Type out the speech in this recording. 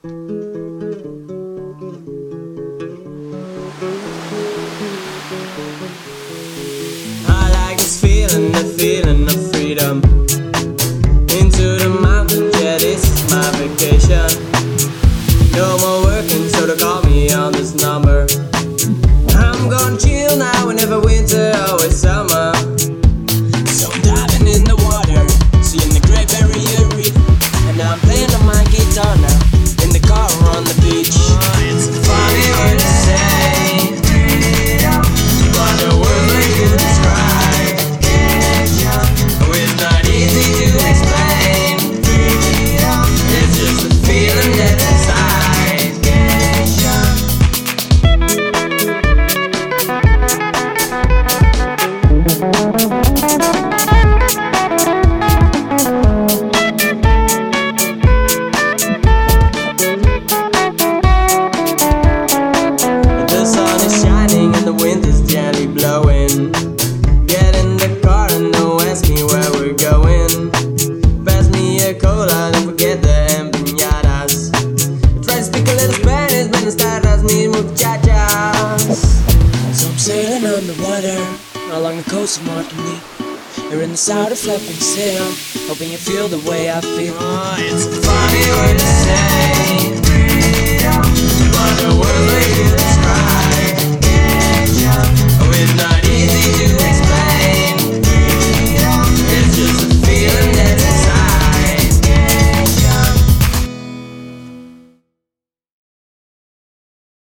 I like this feeling, the feeling of freedom. Into the mountains, yeah, this is my vacation. No more working, so they call me on this number. I'm gonna chill now, whenever winter, always summer. So I'm diving in the water, seeing the Great Barrier Reef. And I'm playing on my guitar now, in the car or on the beach. It's a funny word to say, but the words I could describe. Oh, it's not easy to explain. It's just a feeling that's inside. The sun is shining and the wind is gently blowing. Get in the car and don't ask me where we're going. Pass me a cola, don't forget the empanadas. Try to speak a little Spanish, but instead ask me muchachas. So I'm sailing on the water, along the coast of Martinique. Here in the south of flapping sail, hoping you feel the way I feel. Oh, it's a funny word to say, but the words they could describe.